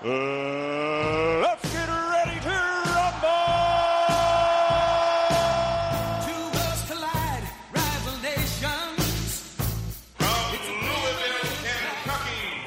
Let's get ready to rumble. Two worlds collide, rival nations. From Louisville, Kentucky,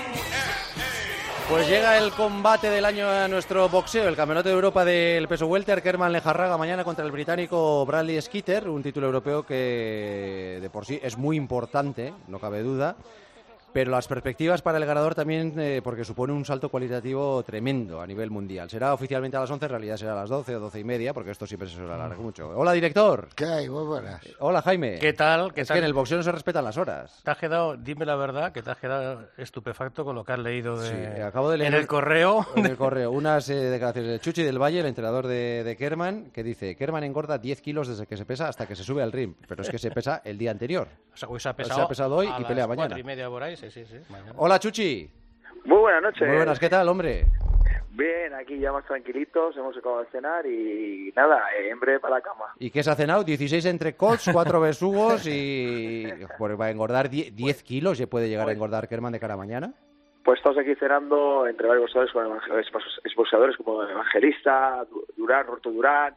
USA. Pues llega el combate del año a nuestro boxeo, el Campeonato de Europa del peso welter. Kerman Lejarraga mañana contra el británico Bradley Skeeter, un título europeo que de por sí es muy importante, no cabe duda. Pero las perspectivas para el ganador también, porque supone un salto cualitativo tremendo a nivel mundial. Será oficialmente a las 11, en realidad será a las 12 o 12 y media, porque esto siempre se suele alargar mucho. Hola, director. ¿Qué hay? Muy buenas. Hola, Jaime. ¿Qué tal? Es que en el boxeo no se respetan las horas. Te has quedado, dime la verdad, que te has quedado estupefacto con lo que has leído Sí, acabo de leer en el correo. En el correo, unas declaraciones de Chuchi del Valle, el entrenador de Kerman, que dice: Kerman engorda 10 kilos desde que se pesa hasta que se sube al ring, pero es que se pesa el día anterior. O sea, hoy se ha pesado hoy y pelea mañana. 4:30 por ahí, sí, mañana. Hola, Chuchi. Muy buenas noches. Muy buenas, ¿qué tal, hombre? Bien, aquí ya más tranquilitos, hemos acabado de cenar y nada, en breve para la cama. ¿Y qué se ha cenado? 16 entrecôts, 4 besugos y... Pues va a engordar 10 kilos, ¿se puede llegar a engordar Kerman de cara a mañana? Pues estamos aquí cenando entre varios boxeadores, con exboxeadores como Evangelista, Durán, Roberto Durán,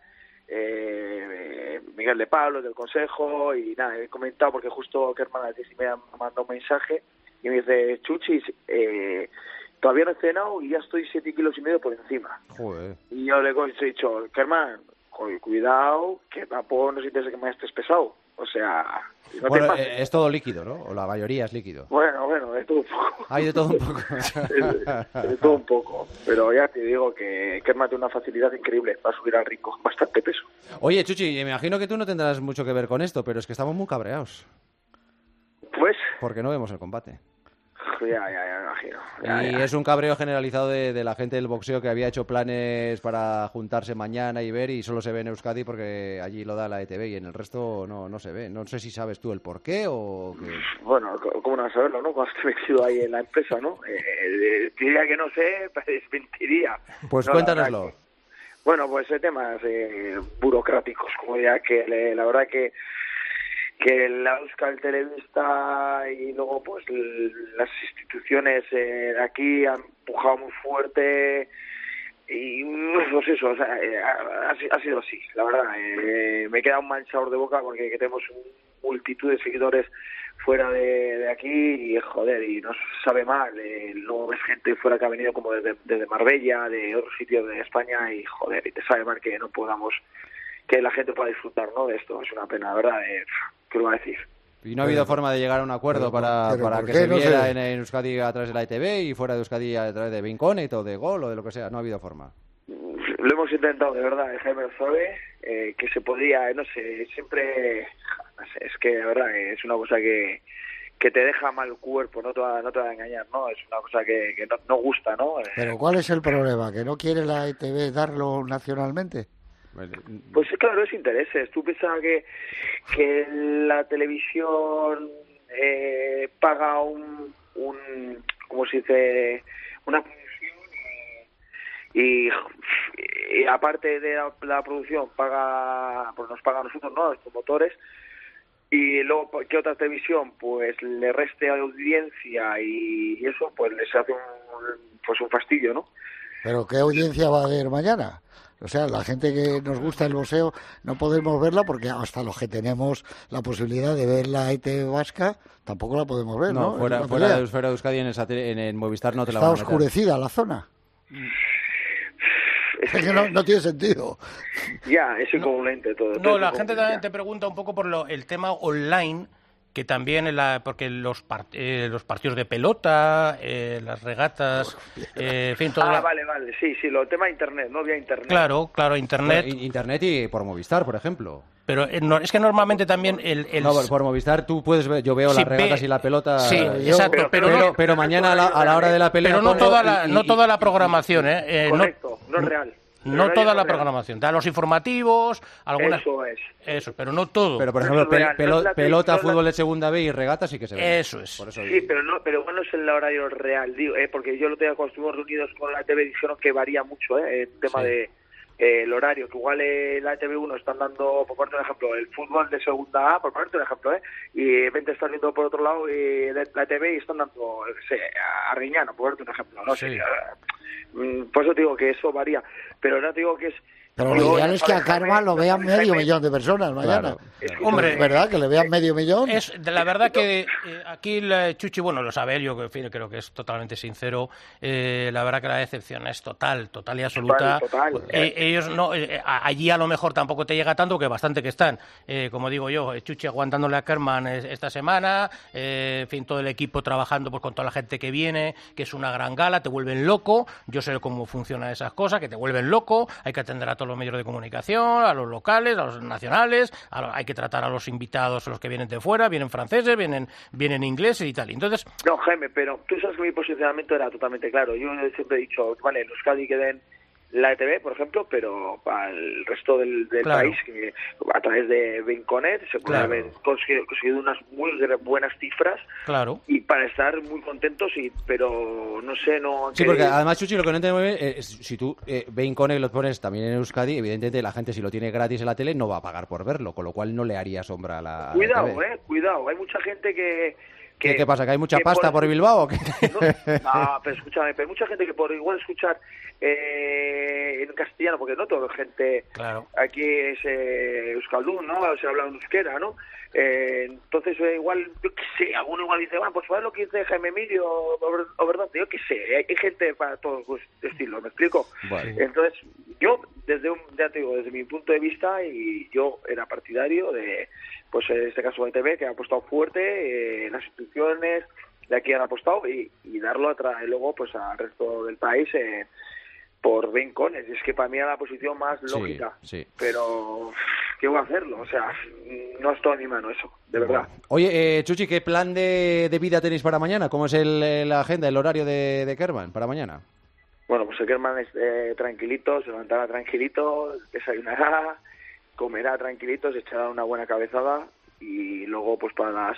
Miguel de Pablo del Consejo, y nada, he comentado porque justo Kerman a las 10:30 me ha mandado un mensaje y me dice: Chuchis, todavía no he cenado y ya estoy 7,5 kilos por encima. Joder. Y yo le he dicho: Kerman, cuidado, que tampoco nos interesa que me estés pesado. O sea, no bueno, te pases. es todo líquido, ¿no? O la mayoría es líquido. Bueno, de todo un poco. Hay de todo un poco. de todo un poco. Pero ya te digo que Kerman tiene una facilidad increíble para subir al ring con bastante peso. Oye, Chuchi, me imagino que tú no tendrás mucho que ver con esto, pero es que estamos muy cabreados. Pues, Porque no vemos el combate. ya me imagino. Y es un cabreo generalizado de la gente del boxeo que había hecho planes para juntarse mañana y ver, y solo se ve en Euskadi porque allí lo da la ETV y en el resto no se ve. No sé si sabes tú el porqué o qué. Bueno, ¿cómo no vas a saberlo, no? Cuando esté metido ahí en la empresa, ¿no? Diría que no sé, pero desmentiría. Pues no, cuéntanoslo. Bueno, pues temas burocráticos, como ya que la verdad que la Euskal Telebista y luego pues las instituciones de aquí han empujado muy fuerte y pues eso, o sea, ha sido así, la verdad. Me queda un mal sabor de boca porque tenemos multitud de seguidores fuera de aquí y joder, y nos sabe mal. Luego ves gente fuera que ha venido como desde Marbella, de otros sitios de España, y joder, y te sabe mal que no podamos, que la gente pueda disfrutar, ¿no? De esto. Es una pena, la verdad. ¿Qué lo va a decir? Y no ha habido forma de llegar a un acuerdo para que se viera en Euskadi a través de la ETV y fuera de Euskadi a través de Vinconet o de Gol o de lo que sea. No ha habido forma. Lo hemos intentado, de verdad. Jaime lo sabe, que se podía, no sé, siempre, no sé, es que de verdad es una cosa que te deja mal cuerpo, no te va a engañar, ¿no? Es una cosa que no gusta, ¿no? Pero ¿cuál es el problema? ¿Que no quiere la ETV darlo nacionalmente? Pues claro, es intereses. Tú piensas que la televisión paga un ¿cómo se dice? Una producción y aparte de la producción pues nos paga a nosotros, ¿no? Los promotores. Y luego, ¿qué otra televisión? Pues le reste audiencia y eso, pues les hace un fastidio, ¿no? ¿Pero qué audiencia va a haber mañana? O sea, la gente que nos gusta el boxeo no podemos verla porque hasta los que tenemos la posibilidad de ver la ETV vasca tampoco la podemos ver, ¿no? Fuera de Euskadi en el Movistar no te la van a meter. Está oscurecida la zona. Es que no tiene sentido. Ya, es incongruente todo. No, la gente también te pregunta un poco por el tema online, que también porque los partidos de pelota, las regatas, en fin, todo. Vale, sí, el tema de internet, no vía internet. Claro, internet. Bueno, internet y por Movistar, por ejemplo. Pero es que normalmente también No, por Movistar tú puedes ver, yo veo las regatas y la pelota. Sí, exacto, pero mañana a la hora de la pelea. Pero no toda la programación, correcto, no es real. No toda la programación, da los informativos, algunas. Eso, pero no todo. Pero por ejemplo, pelota, fútbol de segunda B y regata sí que se ve. Eso es. Por eso sí, pero no es el horario real, digo, porque yo lo tengo cuando estuvimos reunidos con la TV, dijeron que varía mucho, el tema de el horario, que igual la TV1 están dando, por ponerte un ejemplo, el fútbol de segunda A, por ponerte un ejemplo, y de repente están viendo por otro lado la TV y están dando, a Riñano, por ponerte un ejemplo, no sé. Por eso te digo que eso varía, pero no te digo que es... Pero lo ideal es que a Kerman lo vean medio millón de personas mañana. Claro. Hombre, ¿Verdad? Que le vean medio millón. Es de la verdad que aquí Chuchi, bueno, lo sabe él, yo creo que es totalmente sincero. La verdad que la decepción es total y absoluta. Total. Ellos no, allí a lo mejor tampoco te llega tanto, que bastante que están. Como digo yo, Chuchi aguantándole a Kerman esta semana, en fin, todo el equipo trabajando pues con toda la gente que viene, que es una gran gala, te vuelven loco. Yo sé cómo funcionan esas cosas, que te vuelven loco. Hay que atender a todos los medios de comunicación, a los locales, a los nacionales, hay que tratar a los invitados, a los que vienen de fuera, vienen franceses, vienen ingleses y tal. Entonces, No, Jaime, pero tú sabes que mi posicionamiento era totalmente claro. Yo siempre he dicho, vale, los Euskadi que den la ETV, por ejemplo, pero para el resto del Claro. país, que a través de Benconet se puede Claro. haber conseguido unas muy buenas cifras claro. y para estar muy contentos, pero no sé, no... Sí, porque además, Chuchi, lo que no entiendo muy bien es si tú Bein-Connect lo pones también en Euskadi, evidentemente la gente, si lo tiene gratis en la tele, no va a pagar por verlo, con lo cual no le haría sombra a la Cuidado, TV. cuidado. Hay mucha gente que... ¿Qué pasa? ¿Que hay mucha que pasta por Bilbao o qué? No, pero escúchame, pero hay mucha gente que por igual escuchar en castellano, porque no toda la gente Claro. aquí es euskaldun, ¿no? Se habla en euskera, ¿no? Entonces igual, yo qué sé, alguno igual dice, bueno, pues ¿sabes lo que dice Jaime Emilio o verdad? Yo qué sé, hay gente para todos los estilos, ¿me explico? Bueno. Entonces, yo, ya te digo, desde mi punto de vista, y yo era partidario de, pues en este caso de TV, que ha apostado fuerte, las instituciones de aquí han apostado, y darlo y luego pues al resto del país por Bencones. Es que para mí era la posición más lógica. Sí. Pero, ¿qué voy a hacerlo? O sea, no es todo en mi mano eso, de verdad. Oye, Chuchi, ¿qué plan de vida tenéis para mañana? ¿Cómo es la agenda, el horario de Kerman para mañana? Bueno, pues el Kerman es tranquilito, se levantará tranquilito, desayunará, comerá tranquilito, se echará una buena cabezada y luego pues para las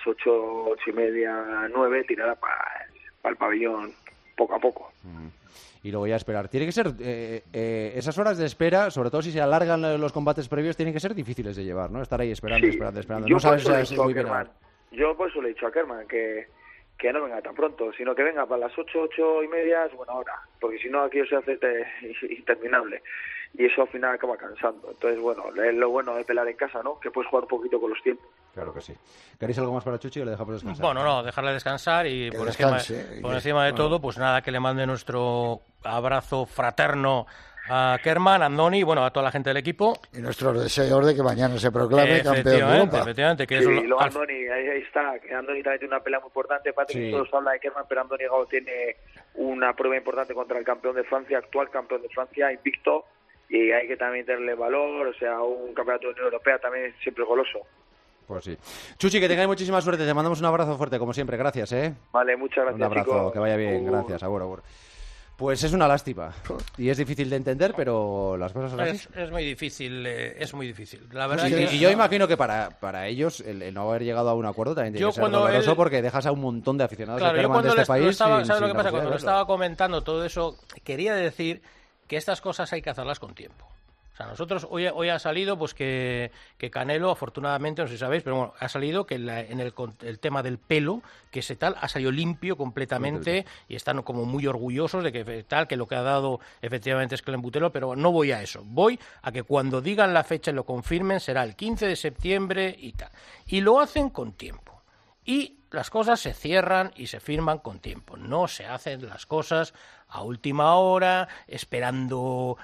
8:30, 9 tirará para el pabellón poco a poco. Y luego ya esperar. Tiene que ser, esas horas de espera, sobre todo si se alargan los combates previos, tienen que ser difíciles de llevar, ¿no? Estar ahí esperando. Yo No por sabes eso le he si dicho a muy bien. Kerman, yo por eso le he dicho a Kerman que no venga tan pronto, sino que venga para las 8:30 es buena hora, porque si no aquí se hace interminable y eso al final acaba cansando. Entonces, bueno, es lo bueno de pelar en casa, ¿no? Que puedes jugar un poquito con los tiempos. Claro que sí. ¿Queréis algo más para Chuchi o le dejamos descansar? Bueno, no, dejarle descansar y Que por descanse, encima de todo, pues nada, que le mande nuestro abrazo fraterno a Kerman, a Andoni, bueno, a toda la gente del equipo. Y nuestros deseos de que mañana se proclame campeón de Europa. Efectivamente, que Sí, eso y luego Andoni, ahí está, que Andoni también tiene una pelea muy importante, parece Sí. que todos hablan de Kerman, pero Andoni Gao tiene una prueba importante contra el campeón de Francia, actual campeón de Francia, invicto, y hay que también tenerle valor, o sea, un campeonato de Unión Europea también es siempre goloso. Pues sí. Chuchi, que tengáis muchísima suerte. Te mandamos un abrazo fuerte, como siempre. Gracias, ¿eh? Vale, muchas gracias, Un abrazo, chicos. que vaya bien. Gracias, agur. Pues es una lástima. Y es difícil de entender, pero las cosas son así. es muy difícil, es muy difícil. La verdad Sí, que Y yo imagino que para ellos el no haber llegado a un acuerdo también tiene Yo que ser cuando doloroso, él- porque dejas a un montón de aficionados Claro, de yo Kerman de cuando este lo país estaba, sin- ¿sabes lo sin que pasa? la Cuando lo posibilidad de estaba comentando todo eso, quería decir que estas cosas hay que hacerlas con tiempo. O sea, nosotros hoy ha salido pues que Canelo, afortunadamente, no sé si sabéis, pero bueno, ha salido que en el tema del pelo, que ese tal, ha salido limpio completamente y están como muy orgullosos de que tal, que lo que ha dado efectivamente es Clembutelo, pero no voy a eso. Voy a que cuando digan la fecha y lo confirmen será el 15 de septiembre y tal. Y lo hacen con tiempo. Y las cosas se cierran y se firman con tiempo. No se hacen las cosas a última hora, esperando...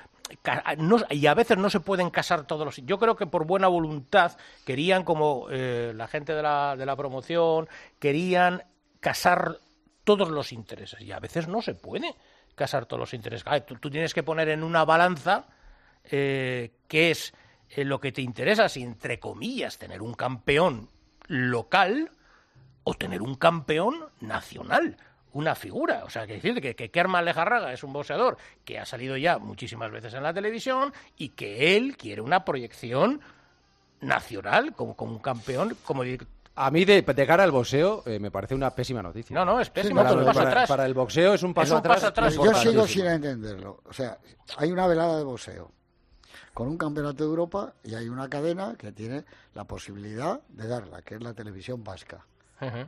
y a veces no se pueden casar todos los... Yo creo que por buena voluntad querían, como la gente de la promoción, querían casar todos los intereses. Y a veces no se puede casar todos los intereses. Tú tienes que poner en una balanza qué es lo que te interesa, si entre comillas tener un campeón local o tener un campeón nacional, una figura. O sea, que decir que Kerman Lejarraga es un boxeador que ha salido ya muchísimas veces en la televisión y que él quiere una proyección nacional como un campeón, como... A mí, de cara al boxeo, me parece una pésima noticia. No, es pésimo, Sí, es un paso atrás. Para el boxeo es un paso un atrás. paso atrás. Yo sigo importantísimo. sin entenderlo. O sea, hay una velada de boxeo con un campeonato de Europa y hay una cadena que tiene la posibilidad de darla, que es la televisión vasca. Ujú.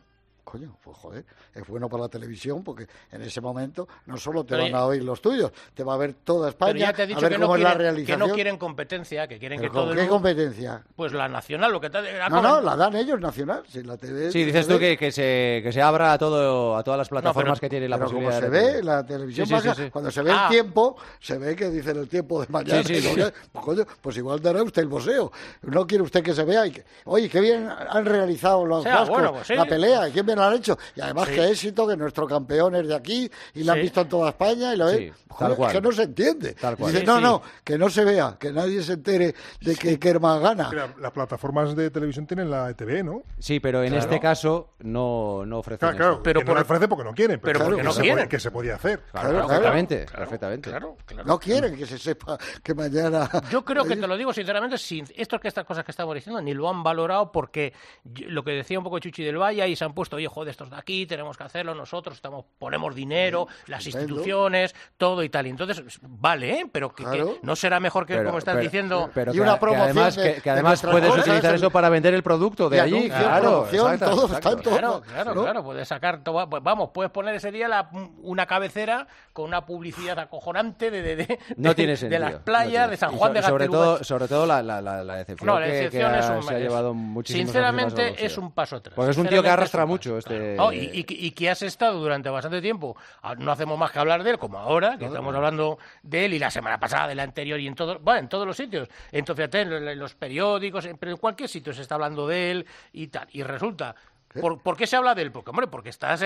Coño, pues joder, es bueno para la televisión porque en ese momento no solo te Pero van a oír los tuyos, te va a ver toda España, Pero ya te he a dicho ver que cómo no, es la quieren, que realización. no quieren competencia, que quieren que ¿Pero todo con el qué mundo... competencia? Pues la nacional, lo que te... No, la dan ellos nacional, si la TV... Sí, dices tú que se abra a todas las plataformas pero- que tienen la Pero como posibilidad se de ve tener. en la televisión Sí, sí, baja, sí, sí. cuando se ve el tiempo, se ve que dicen el tiempo de mañana. Sí, sí, y sí. no, pues, coño, pues igual dará usted el boxeo. No quiere usted que se vea. Oye, qué bien han realizado los O sea, vascos bueno, pues sí. la pelea, qué bien lo han hecho. Y además, Sí. qué éxito, que nuestro campeón es de aquí y lo han Sí. visto en toda España y lo ven. Sí, Joder, tal cual. es que no se entiende. Tal cual. Dice, Sí, no, sí. no, que no se vea, que nadie se entere de que Kerman gana. Las plataformas de televisión tienen la ETV, ¿no? Sí, pero en este caso no ofrecen Claro, eso. pero que no la ofrece porque no quieren. pero porque que no se quieren. puede- que se podía hacer. Claro, Perfectamente, perfectamente. Claro. No quieren que se sepa que mañana... Yo creo que, te lo digo sinceramente, estas cosas que estamos diciendo ni lo han valorado porque lo que decía un poco Chuchi del Valle y se han puesto, oye, joder, estos de aquí, tenemos que hacerlo nosotros, ponemos dinero, las estupendo. instituciones, todo y tal. Y entonces, vale, ¿eh? Pero que Claro. no será mejor que, como estás diciendo... pero Y una promoción además, de- que de además nuestras puedes cosas, utilizar eso para vender el producto de y allí. anuncio, Claro, promoción, exacto, todo, exacto. está en todo. Claro, ¿no? claro, puedes sacar, pues vamos, puedes poner ese día una cabecera con una publicidad acojonante No tiene de sentido. las no playas tiene. de San Y Juan de Gatilugas. sobre todo la decepción, No, la que decepción es un... se ha llevado muchísimos sinceramente aficionados al es un paso atrás. Porque es un tío que Sinceramente, arrastra es un mucho. paso. Este... No, y que has estado durante bastante tiempo, no hacemos más que hablar de él, como ahora, que estamos hablando de él, y la semana pasada, de la anterior, y en todos los sitios. Entonces, fíjate, en los periódicos, pero en cualquier sitio se está hablando de él y tal. Y resulta, ¿por qué se habla de él? Porque, hombre, porque estás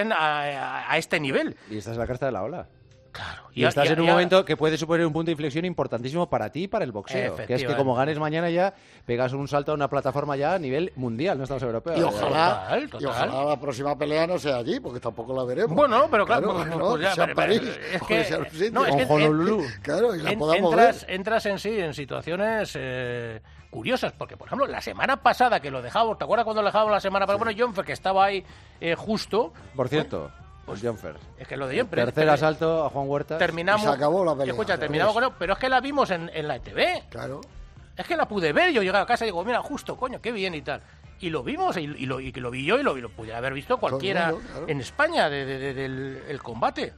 a este nivel. Y esta es la cresta de la ola. Claro. Y estás en un momento que puede suponer un punto de inflexión importantísimo para ti y para el boxeo. Que es que como ganes mañana ya, pegas un salto a una plataforma ya a nivel mundial, no estamos europeos. Y ojalá, Total. y ojalá la próxima pelea no sea allí, porque tampoco la veremos. Bueno, pero claro, pues ya, sea en París, es o que, sea en un sitio. no, es que Honolulu. Claro, y la podamos ver. entras en sí en situaciones curiosas, porque por ejemplo la semana pasada que lo dejamos, ¿te acuerdas cuando lo dejamos la semana pasada? Bueno, John que estaba ahí justo. Por cierto, pues John Fer. Es que lo de John, Tercer asalto a Juan Huerta. terminamos. Y se acabó la pelea. Escucha, terminamos con él, pero es que la vimos en la ETV. Claro. Es que la pude ver, yo llegué a casa y digo, mira, justo, coño, qué bien y tal. Y lo vimos, y que lo vi yo y lo pudiera haber visto cualquiera Todo el mundo, claro. en España del el combate.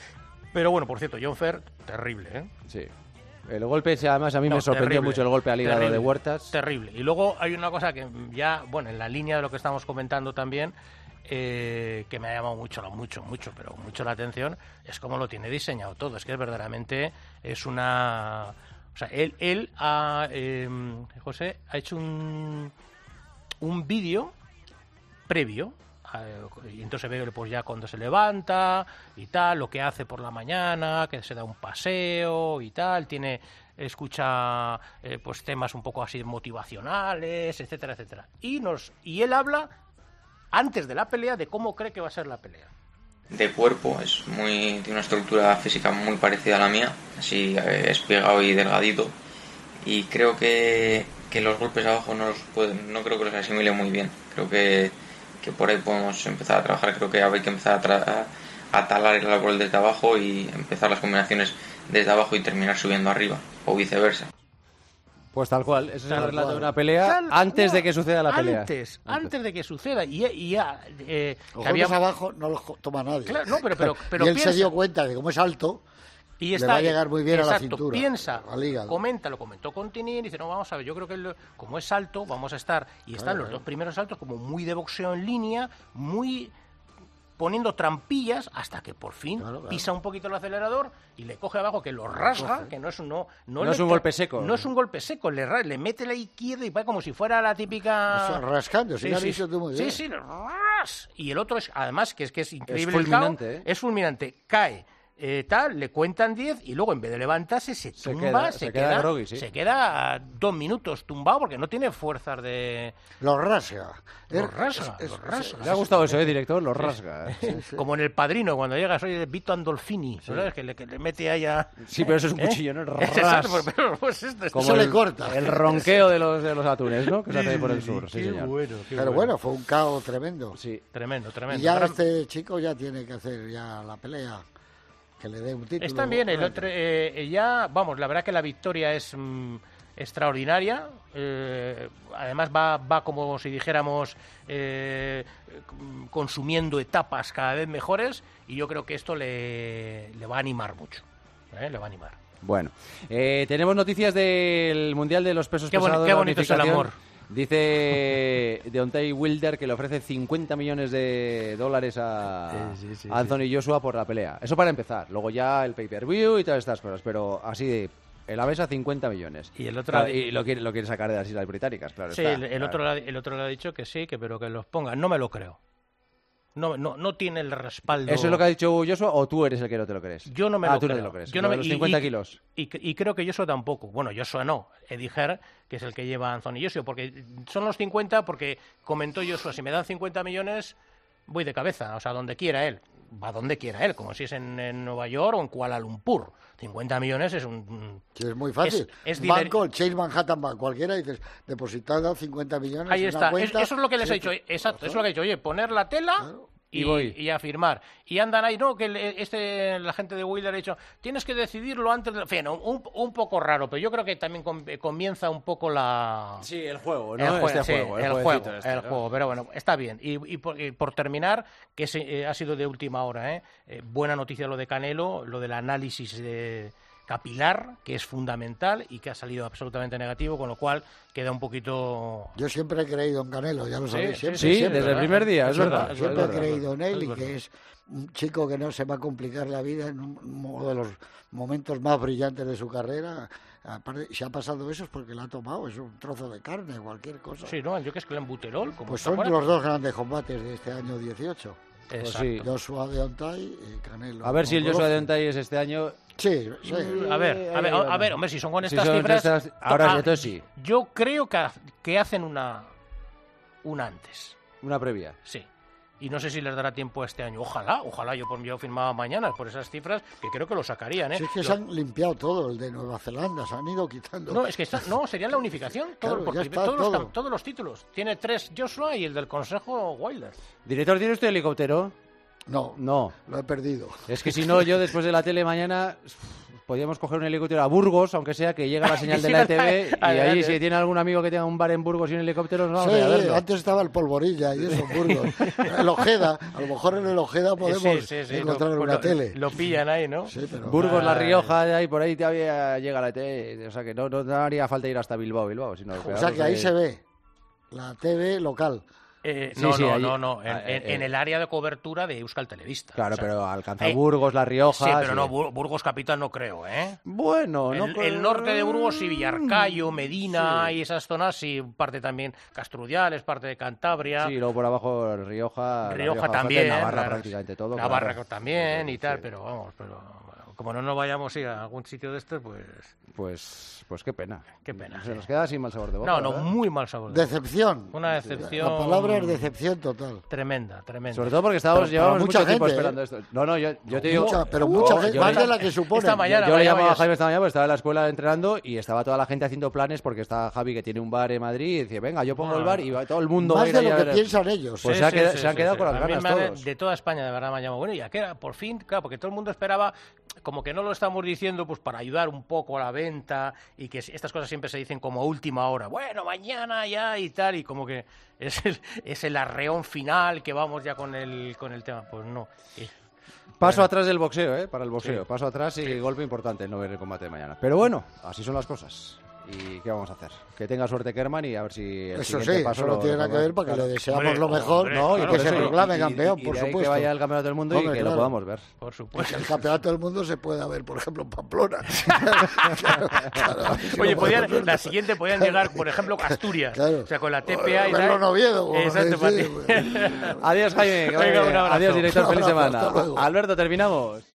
Pero bueno, por cierto, John Fer, terrible, ¿eh? Sí. El golpe, además, a mí me sorprendió terrible, mucho el golpe al hígado terrible, de Huertas. Terrible. Y luego hay una cosa que ya, bueno, en la línea de lo que estamos comentando también, que me ha llamado mucho la atención, es cómo lo tiene diseñado todo. Es que verdaderamente es una... O sea, él José, ha hecho un vídeo previo, y entonces se ve pues ya cuando se levanta y tal, lo que hace por la mañana, que se da un paseo y tal, escucha pues temas un poco así motivacionales, etcétera, etcétera. Y él habla antes de la pelea de cómo cree que va a ser la pelea. De cuerpo, tiene una estructura física muy parecida a la mía, así espiegado y delgadito, y creo que los golpes abajo no creo que los asimile muy bien. Creo que por ahí podemos empezar a trabajar. Creo que hay que empezar a talar el árbol desde abajo y empezar las combinaciones desde abajo y terminar subiendo arriba, o viceversa. Pues tal cual, ese es el relato de cual. una pelea antes de que suceda la pelea. Antes de que suceda. Y ya... Los que había- golpes abajo no los toma nadie. Claro, no, pero y él piensa- se dio cuenta de cómo es alto. Y Le va a llegar muy bien a la exacto, cintura, piensa, al hígado. lo comentó con Tinin, dice, no, vamos a ver, yo creo que como es alto, vamos a estar, y están los dos primeros saltos como muy de boxeo en línea, muy poniendo trampillas, hasta que por fin pisa un poquito el acelerador y le coge abajo, que lo rasga, que no es un golpe seco. No es un golpe seco, le mete la izquierda y va como si fuera la típica... O sea, rascando, sí, lo has dicho tú muy bien. Sí, ras. Y el otro es, además, que es increíble. Es el KO, fulminante, ¿eh? Es fulminante, cae. Le cuentan 10 y luego en vez de levantarse se tumba, se queda groggy, sí. se queda 2 minutos tumbado porque no tiene fuerzas de... Lo rasga. Lo rasga. Le ha gustado eso, director, lo rasga. Como en El Padrino, cuando llega soy de Vito Andolfini, ¿sabes? Que le mete ahí a... Sí, pero eso es un cuchillo, ¿no? Exacto, Ras. pero pues esto es... Como Eso le el- corta. El ronqueo de los atunes, ¿no? Que se hace ahí por el sur, sí, Qué señor. bueno, qué Pero bueno, fue un caos tremendo. Sí. Tremendo. Y ya Ahora- este chico ya tiene que hacer ya la pelea. Que le dé un título. Están bien, el otro, ya, vamos, la verdad que la victoria es extraordinaria. Además va como si dijéramos consumiendo etapas cada vez mejores, y yo creo que esto le va a animar mucho. Le va a animar. Bueno, tenemos noticias del Mundial de los pesos pesados. Qué bonito es el amor. Dice Deontay Wilder que le ofrece $50 millones a Anthony Joshua por la pelea. Eso para empezar. Luego ya el pay-per-view y todas estas cosas. Pero así de en la mesa 50 millones. Y el otro claro, y lo quiere sacar de las Islas Británicas, claro. Sí, está, el otro le ha dicho que sí, pero que los ponga. No me lo creo. No tiene el respaldo. ¿Eso es lo que ha dicho Joshua o tú eres el que no te lo crees? Yo no me lo tú creo. No te lo crees. Yo no los 50 kilos. Y creo que Joshua tampoco. Bueno, Joshua no. Eddie Hearn, que es el que lleva a Anthony Joshua, porque son los 50, porque comentó Joshua, si me dan 50 millones, voy de cabeza, o sea, donde quiera él. Va donde quiera él, como si es en Nueva York o en Kuala Lumpur. 50 millones es un... Sí, es muy fácil. Es banco, el Chase Manhattan Bank, cualquiera, dices, depositado 50 millones ahí en está. una cuenta. Eso es lo que les he dicho. Exacto, eso es lo que he dicho. Oye, poner la tela... Claro. Y a firmar. Y andan ahí, no, que la gente de Wilder ha dicho, tienes que decidirlo antes de... En fin, un poco raro, pero yo creo que también comienza un poco la... Sí, el juego, ¿no? El juego, pero bueno, está bien. Y por terminar, que ha sido de última hora, buena noticia lo de Canelo, lo del análisis capilar, que es fundamental y que ha salido absolutamente negativo, con lo cual queda un poquito... Yo siempre he creído en Canelo, ya lo sabéis. Siempre, desde el primer día, es verdad. Siempre he creído en él y que es un chico que no se va a complicar la vida en uno de los momentos más brillantes de su carrera. Aparte, si ha pasado eso es porque la ha tomado, es un trozo de carne, cualquier cosa. Sí, ¿no? Yo que es clenbuterol. Pues son los dos grandes combates de este año 18. Pues sí. Joshua Deontay y Canelo. A ver si el Joshua Deontay es este año. Sí. A ver, hombre, si son con estas cifras... Ahora, entonces sí. Yo creo que hacen una antes. Una previa. Sí. Y no sé si les dará tiempo este año. Ojalá, yo firmaba mañana por esas cifras, que creo que lo sacarían, ¿eh? Si es que se han limpiado todo, el de Nueva Zelanda, se han ido quitando. No, es que sería la unificación, claro, todos los títulos. Tiene 3 Joshua y el del Consejo Wilder. Director, ¿tiene usted helicóptero? No, lo he perdido. Es que si no, yo después de la tele mañana podríamos coger un helicóptero a Burgos, aunque sea que llega la señal de la ETV, y ahí si tiene algún amigo que tenga un bar en Burgos y un helicóptero, nos vamos a verlo. Antes estaba el Polvorilla y eso en Burgos. El Ojeda, a lo mejor en el Ojeda podemos encontrar una tele. Lo pillan ahí, ¿no? Sí, pero... Burgos, La Rioja, ahí por ahí todavía llega la ETV, o sea que no haría falta ir hasta Bilbao, sino o sea que ahí se ve la TV local. No. En el área de cobertura de Euskal Televista. Claro, o sea, pero alcanza Burgos, La Rioja... Sí, pero no, Burgos capital no creo, ¿eh? Bueno, el norte de Burgos sí, Villarcayo, Medina y esas zonas sí, parte también Castrudiales, parte de Cantabria... Sí, luego por abajo Rioja también, Navarra prácticamente todo. Navarra también y tal, pero vamos, como no nos vayamos a ir a algún sitio de estos, pues qué pena. Qué pena. Se nos queda sin mal sabor de boca. No, muy mal sabor de boca. Decepción. Una decepción. La palabra es decepción total. Tremenda. Sobre todo porque llevamos mucho tiempo esperando esto. No, yo te digo... Mucha gente, más de la que supone. Esta mañana, yo le llamaba a Jaime esta mañana porque estaba en la escuela entrenando y estaba toda la gente haciendo planes porque está Javi que tiene un bar en Madrid y dice, venga, yo pongo el bar y va todo el mundo... Más de lo que piensan ellos. Pues se han quedado con las ganas todos. De toda España, de verdad, me ha llamado. Bueno, ya que era, por fin, claro, porque todo el mundo esperaba, como que no lo estamos diciendo, pues para ayudar un poco a la venta y que estas cosas siempre se dicen como a última hora. Bueno, mañana ya y tal, y como que es el arreón final que vamos ya con el tema. Pues no. Paso atrás del boxeo, para el boxeo. Sí. Paso atrás y golpe importante no ver el combate de mañana. Pero bueno, así son las cosas. ¿Y qué vamos a hacer? Que tenga suerte Kerman y a ver si el siguiente paso eso no tiene nada que ver para que le deseamos lo mejor, ¿no? Y que se proclame campeón, por supuesto. Que vaya al campeonato del mundo y que lo podamos ver. Por supuesto. El campeonato del mundo se puede ver, por ejemplo, en Pamplona. Oye, la siguiente podían llegar, por ejemplo, a Asturias. Claro. O sea, con la TPA y verlo en Oviedo. Exacto, Adiós, Jaime. Adiós, director. Feliz semana. Alberto, terminamos.